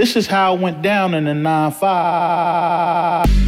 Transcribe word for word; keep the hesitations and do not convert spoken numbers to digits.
This is how it went down in the nine five.